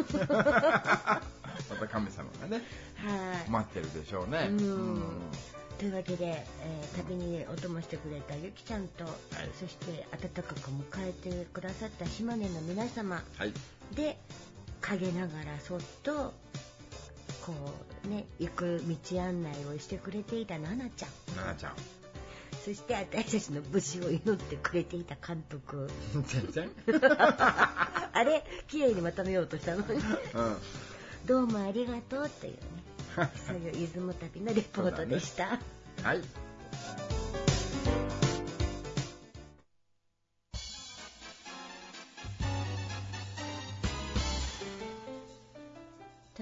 また神様がね、はい、待ってるでしょうね、うんうん、 というわけで、えー、旅にお供してくれたゆきちゃんと、はい、そして温かく迎えてくださった島根の皆様、はい、で陰ながらそっとこうね行く道案内をしてくれていたナナちゃんナナちゃん、 そして私たちの無事を祈ってくれていた監督全然あれ綺麗にまとめようとしたのに、うん、どうもありがとうっていうねそういう出雲旅のレポートでした、ね、はい。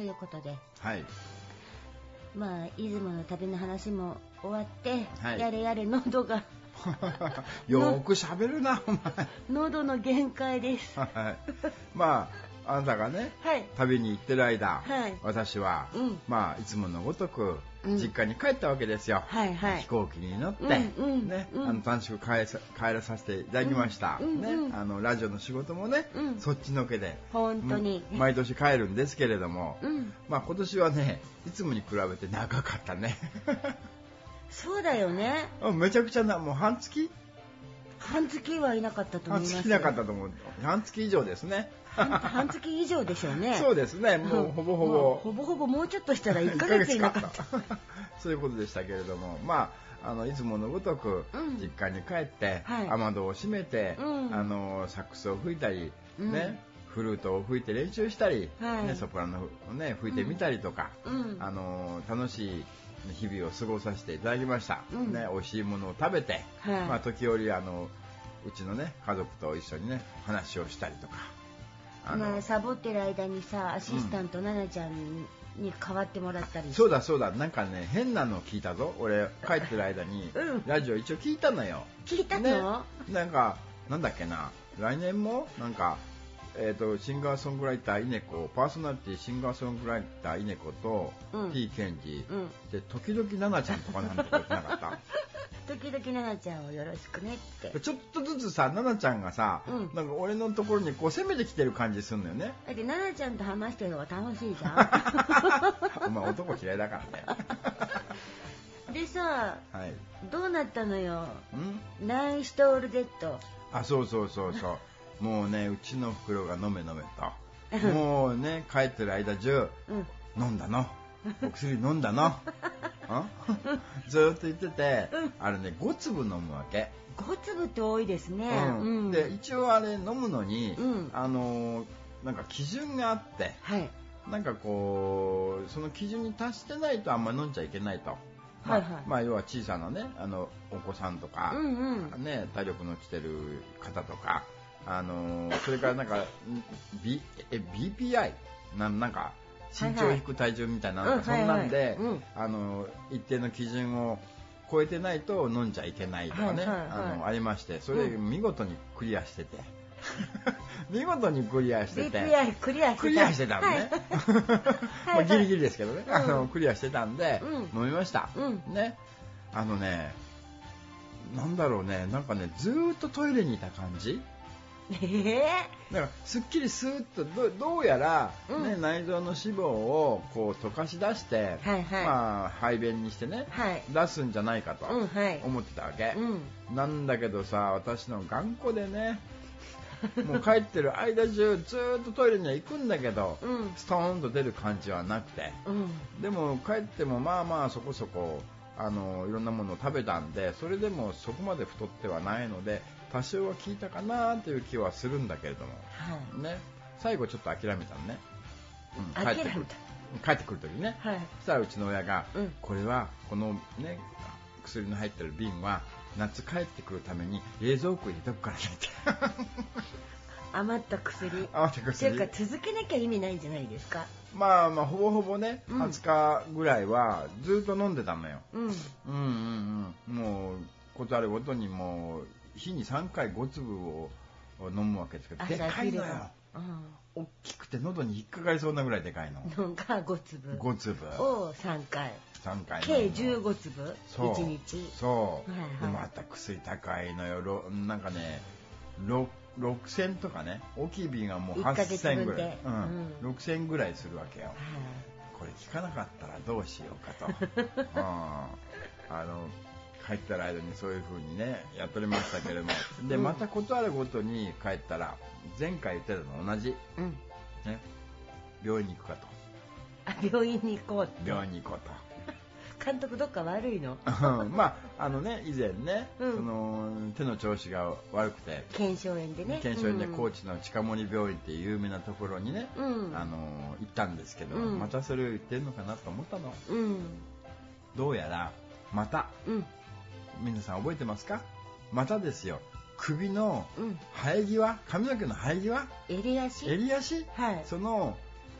いうことで、 はい、 まあ出雲の旅の話も終わって、 はい、 やれやれ喉がよく喋るなお前。 喉の限界です。 はい、まああなたがね、はい、旅に行ってる間、はい、私は、うん、まあいつものごとく実家に帰ったわけですよ。うんはいはい、飛行機に乗って、うんうんねうん、あの短縮帰らさせていただきました、うんねうん、あのラジオの仕事もね、うん、そっちのけで本当に毎年帰るんですけれども、うん、まあ今年はねいつもに比べて長かったね。 そうだよね。 めちゃくちゃなもう半月半月はいなかったと思います。 半月いなかったと思う。半月以上ですね。 半月以上でしょうね。 そうですね。もうほぼほぼほぼほぼもうちょっとしたらいっかげついなかった。 そういうことでしたけれども、まああのいつものごとく実家に帰って、うんはい、雨戸を閉めて、うん、あのサックスを吹いたり、うん、ね。フルートを吹いて練習したり、はいね、ソプラノをね吹いてみたりとか、うん、あの楽しい日々を過ごさせていただきました、うんね、美味しいものを食べて、はいまあ、時折あのうちのね家族と一緒にね話をしたりとかあの、まあ、サボってる間にさアシスタント、うん、奈々ちゃんに代わってもらったりして。 そうだそうだなんかね変なの聞いたぞ俺帰ってる間に、うん、ラジオ一応聞いたのよ。 聞いたの、 ね、なんかなんだっけな来年もなんかえー、とシンガーソングライターイネコパーソナリティシンガーソングライターイネコと、うん、T ケンジ、うん、で時々ナナちゃんとかなんとか言ってなかった時々ナナちゃんをよろしくねってちょっとずつさナナちゃんがさ、うん、なんか俺のところにこう攻めてきてる感じするのよね。 だってナナちゃんと話してるのが楽しいじゃん。お前男嫌いだからね。でさ、はい、どうなったのよんナイストールデッド。 あそうそうそうそうもうねうちの袋が飲め飲めともうね帰ってる間中、うん、飲んだのお薬飲んだのずーっと言ってて、うん、あれねご粒飲むわけ。 ご粒って多いですね、 うんうん、で一応あれ飲むのに、うん、あのなんか基準があって、はい、なんかこうその基準に達してないとあんま飲んじゃいけないと。まあ、はいはい、まあ要は小さなねあのお子さんとか、うんうん、ね体力の来てる方とかあのー、それからなんか、B、え ビーピーアイ な, なんか身長引く体重みたいな、はいはい、なんかそんなんで、はいはいうん、あのー、一定の基準を超えてないと飲んじゃいけないとかね、はいはいはい、あのありましてそれ見事にクリアしてて、うん、見事にクリアしててビーピーアイ クリアしてたクリアしてたのね、はいまあ、ギリギリですけどね、うん、あのクリアしてたんで、うん、飲みました、うん、ねあのねなんだろうねなんかねずーっとトイレにいた感じ。えー、だからすっきりスーッと ど, どうやら、ねうん、内臓の脂肪をこう溶かし出して、はいはいまあ、排便にしてね、はい、出すんじゃないかと思ってたわけ、うんはい、なんだけどさ私の頑固でねもう帰ってる間中ずーっとトイレには行くんだけど、うん、ストーンと出る感じはなくて、うん、でも帰ってもまあまあそこそこあのいろんなものを食べたんでそれでもそこまで太ってはないので多少は効いたかなという気はするんだけれども、はいね、最後ちょっと諦めたのね、 うん、帰ってくる帰ってくる時ね、はい、そしたらうちの親が、うん、これはこの、ね、薬の入ってる瓶は夏帰ってくるために冷蔵庫に入れとくからねって余った薬余った薬っていうか続けなきゃ意味ないんじゃないですか。 まあまあほぼほぼね、うん、はつかぐらいはずっと飲んでたのよ、うん、うんうんうんもうことあるごとにもう日にさんかいご粒を飲むわけですけどでかいのよ、うん、大きくて喉に引っかかりそうなぐらいでかいのがご粒ご粒をさんかいさんかい計じゅうご粒いちにちそう、はいはい、でまた薬高いのよなんかねろくせんとかね大きい瓶がもうはっせんぐらい、うんうん、ろくせんぐらいするわけよ、はい、これ効かなかったらどうしようかと、うん、あの帰ったら間にそういう風にねやっておりましたけれどもでまたことあるごとに帰ったら前回言ってたの同じ、うんね、病院に行くかとあ病院に行こうって病院に行こうと監督どっか悪いのまああのね以前ね、うん、その手の調子が悪くて腱鞘炎でね腱鞘炎で高知の近森病院っていう有名なところにね、うん、あの行ったんですけど、うん、またそれを言ってるのかなと思ったの、うん、どうやらまた、うん皆さん覚えてますかまたですよ首の生え際、うん、髪の毛の生え際襟足襟足、はい、その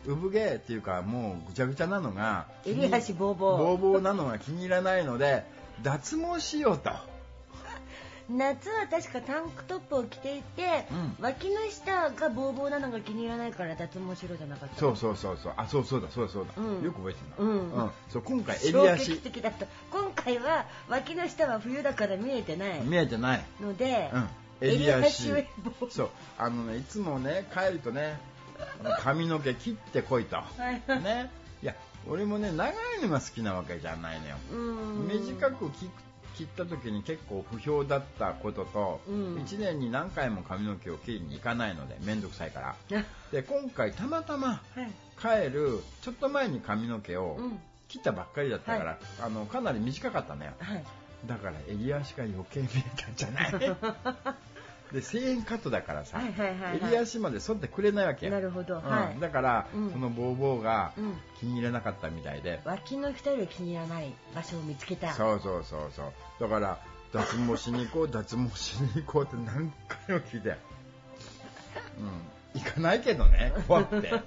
産毛っていうかもうぐちゃぐちゃなのが襟足ボーボーボーボーなのが気に入らないので脱毛しようと。 夏は確かタンクトップを着ていて、うん、脇の下がボーボーなのが気に入らないから脱毛しろじゃなかった。 そうそうそうそう、あ、そうそうだそうだそうだ、うん、よく覚えてるな、うんうん、そう今回襟足衝撃的だった。今回は脇の下は冬だから見えてない見えてないので、 うん、襟足そうあのねいつもね帰るとね髪の毛切ってこいとね、いや俺もね長いのが好きなわけじゃないのよ。うん短く切切った時に結構不評だったことと、うん、いちねんに何回も髪の毛を切りに行かないのでめんどくさいからで今回たまたま帰るちょっと前に髪の毛を切ったばっかりだったから、はい、あのかなり短かったのよ、はい、だから襟足が余計見えたんじゃないでせんえんカットだからさ、はいはいはいはい、襟足まで剃ってくれないわけよ。 なるほど、 うんはい、 だから、うん、そのボーボーが気に入らなかったみたいで、 うん、脇の下より気に入らない場所を見つけた。 そうそうそうそう、だから脱毛しに行こう脱毛しに行こうって何回も聞いて、うん、行かないけどね怖くて、うん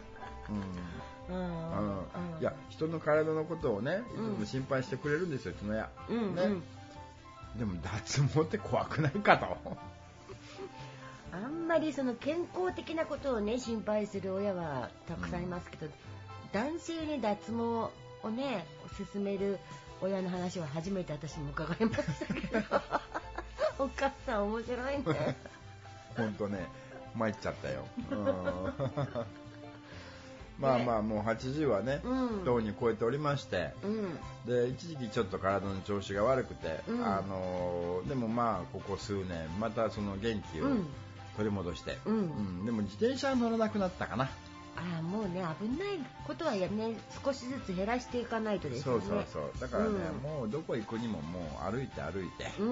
うんうん、いや人の体のことをねいつも心配してくれるんですよ、うちの親、うんねうん、でも脱毛って怖くないかとあんまりその健康的なことをね心配する親はたくさんいますけど、うん、男性に脱毛をね勧める親の話は初めて私も伺いましたけどお母さん面白いね本当ね参っちゃったよ、うんまあまあもうはちじゅうはね、うん、とうに超えておりまして、うん、で一時期ちょっと体の調子が悪くて、うん、あのでもまあここ数年またその元気を取り戻して、うんうん、でも自転車は乗らなくなったかな。 ああもうね危ないことはやね少しずつ減らしていかないとですよね。 そうそうそうだからね、うん、もうどこ行くにももう歩いて歩いて、うん、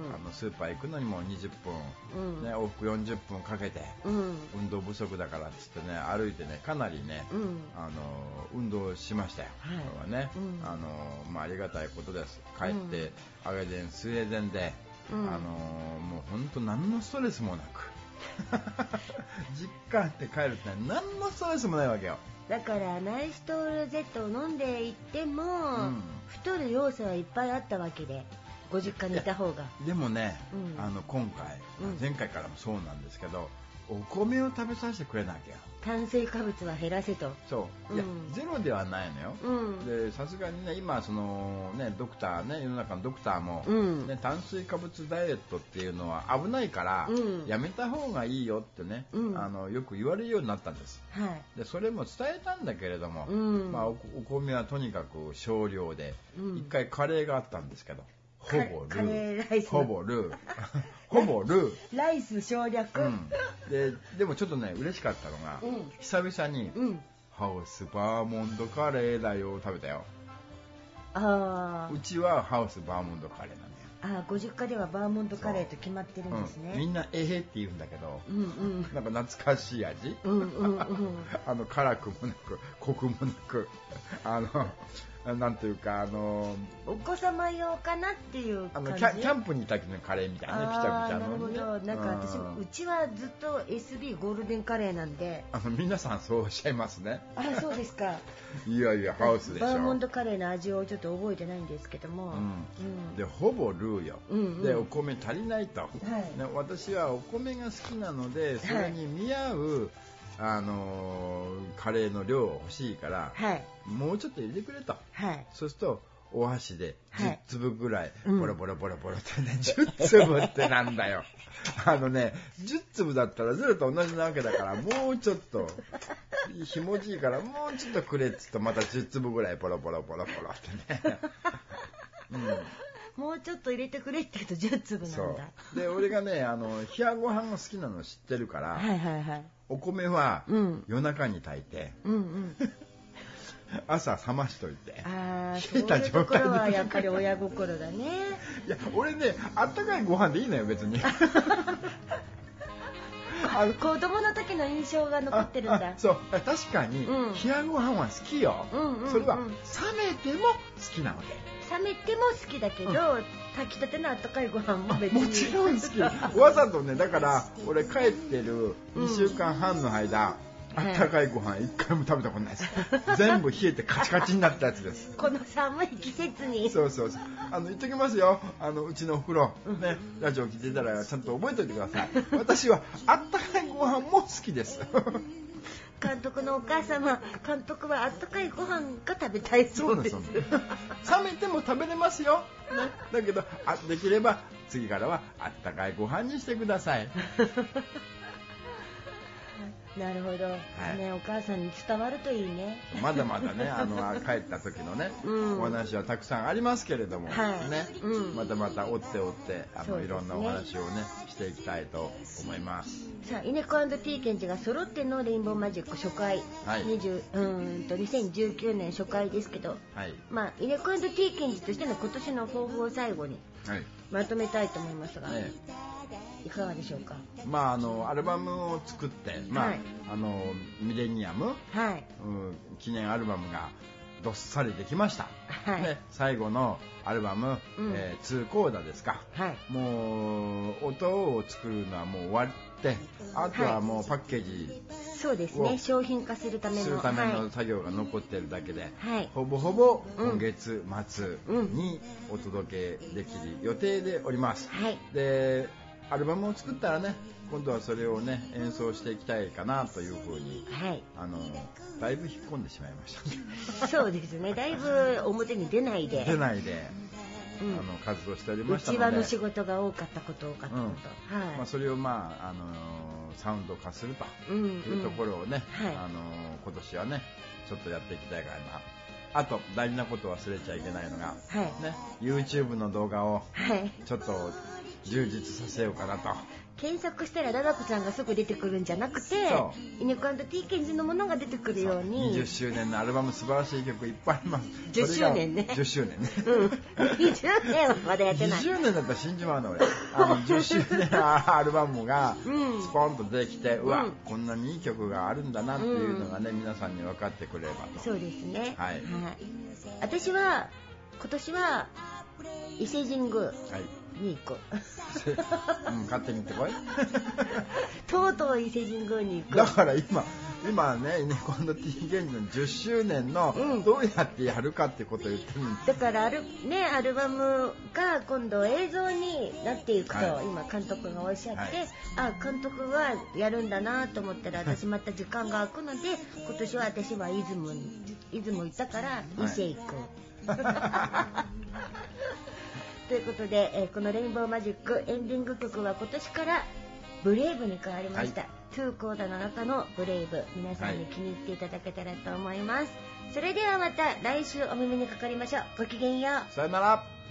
あのスーパー行くのにもにじゅっぷん、うんね、往復よんじゅっぷんかけて、うん、運動不足だからっつってね歩いてねかなりね、うん、あの運動しましたよ、はい、これはね、うん、あのまあ、ありがたいことです。帰って、うん、アゲデンスウェーデンで、うん、あのもう本当何のストレスもなく実家って帰るって何のストレスもないわけよ。 だからナイストール Z を飲んでいっても、うん、太る要素はいっぱいあったわけでご実家にいた方が。 でもね、うん、あの今回、うん、前回からもそうなんですけどお米を食べさせてくれなきゃ炭水化物は減らせと。 そう、いや、うん、ゼロではないのよ、うん、でさすがにね今そのねドクターね世の中のドクターも、うんね、炭水化物ダイエットっていうのは危ないから、うん、やめた方がいいよってね、うん、あのよく言われるようになったんです、はい、でそれも伝えたんだけれども、うんまあ、お, お米はとにかく少量で、うん、一回カレーがあったんですけどほぼルーほぼルーほぼルーライス省略、うん、 で, でもちょっとね嬉しかったのが、うん、久々に、うん、ハウスバーモントカレーだよ食べたよ。あうちはハウスバーモントカレーなんだよ。 あご実家ではバーモントカレーと決まってるんですね、 うん、みんなえへって言うんだけど、うんうん、なんか懐かしい味、うんうんうん、あの辛くもなくコクもなくあのなんていうかあのお子様用かなっていう感じ。 あのキ ャ, キャンプにいた時のカレーみたいなね、ピチャピチャの、ね、 なるほど。なんか私、うん、うちはずっと エスビー ゴールデンカレーなんで。 あの皆さんそうおっしゃいますね。 あそうですか。 いやいやハウスでしょ。 バーモントカレーの味をちょっと覚えてないんですけども、うんうん、 でほぼルーよ、うんうん、でお米足りないと、はいね、私はお米が好きなのでそれに見合う、はいあのー、カレーの量欲しいから、はい、もうちょっと入れてくれと、はい、そうするとお箸でじゅっつぶぐらい、はい、ボロボロボロボロってね、うん、じゅっつぶってなんだよあのねじゅっつぶだったらゼロと同じなわけだからもうちょっとひもじいからもうちょっとくれっつとまたじゅっつぶぐらいボロボロボロボロってね、 うん、もうちょっと入れてくれって言うとじゅっつぶなんだ。 そうで俺がねあの冷やご飯が好きなの知ってるから、はいはいはい、お米は夜中に炊いて、うんうんうん朝冷ましといて、 あそういうところはやっぱり親心だね。 いや俺ねあったかいご飯でいいのよ別にあ子供の時の印象が残ってるんだ。 そう確かに、うん、冷やご飯は好きよ、うんうんうん、それは冷めても好きなわけ。 冷めても好きだけど、うん、炊きたてのあったかいご飯も別にもちろん好きわざとねだから俺帰ってるにしゅうかんはんの間、 あったかいご飯一回も食べたことないです。全部冷えてカチカチになったやつです。 この寒い季節に。 そうそうそう。あの言っときますよ。あのうちのお風呂ね、ラジオ聞いてたらちゃんと覚えておいてください。私はあったかいご飯も好きです。 監督のお母様、監督はあったかいご飯が食べたいそうです。 冷めても食べれますよ。ね、だけどあできれば次からはあったかいご飯にしてください。 なるほど、はい、ね、お母さんに伝わるといいね。 まだまだね、あの帰った時のね、うん、お話はたくさんありますけれども、はい、ね、うん、またまた追って追ってあの、ね、いろんなお話をねしていきたいと思います。 さあ、イネコ&ティーケンジが揃ってのレインボーマジック初回、はい、にじゅううんとにせんじゅうきゅうねん初回ですけど、はい、まあイネコ&ティーケンジとしての今年の抱負を最後にまとめたいと思いますが、はい、いかがでしょうか。 まああのアルバムを作って、まあ、はい、あのミレニアム、はい、うん、記念アルバムがどっさりできました。はい、で最後のアルバム、うん、えー、ツーコーダですか。はい、もう音を作るのはもう終わって、あとはもうパッケージ、 そうですね、商品化するためのするための作業が残ってるだけで、はい、ほぼほぼ今月末にお届けできる予定でおります。はい、でアルバムを作ったらね、今度はそれをね演奏していきたいかなというふうに、はい、あのだいぶ引っ込んでしまいました。 そうですね、だいぶ表に出ないで出ないで、うん、あの活動しておりましたので、 内輪の仕事が多かったこと多かったこと、 うん、はい、まあ、それをまああのサウンド化するというところをね、うんうん、はい、あの今年はねちょっとやっていきたいかな。あと大事なことを忘れちゃいけないのが、はい、ね、YouTube の動画をちょっと充実させようかなと。 検索したらララコちゃんがすぐ出てくるんじゃなくて、イネコ&ティーケンジのものが出てくるように。 にじゅっしゅうねんのアルバム、素晴らしい曲いっぱいあります。 じゅっしゅうねんね。 じゅっしゅうねんね。 うん。にじゅうねんはまだやってない。 にじゅうねんだったら死んじまうの俺。あのじゅっしゅうねんアルバムがスポンと出てきて、うん、うわ、こんなにいい曲があるんだなっていうのがね、うん、皆さんに分かってくれればと。 そうですね。はい。はい、 私は今年は伊勢神宮。はい。に行く。 うん、勝手に行ってこい。 とうとう伊勢神宮に行く。 だから今今ね、イネコ&ティーケンジのじゅっしゅうねんのどうやってやるかってことを言ってるんです。 だからアルね、アルバムが今度映像になっていくと、はい、今監督がおっしゃって、はい、あ、監督はやるんだなと思ったら、私また時間が空くので、今年は私は出雲に出雲行ったから伊勢行く。はいということで、えー、このレインボーマジックエンディング曲は今年からブレイブに変わりました。はい、トゥーコーダの中のブレイブ、皆さんに気に入っていただけたらと思います。はい、それではまた来週お耳にかかりましょう。ごきげんよう。 さよなら。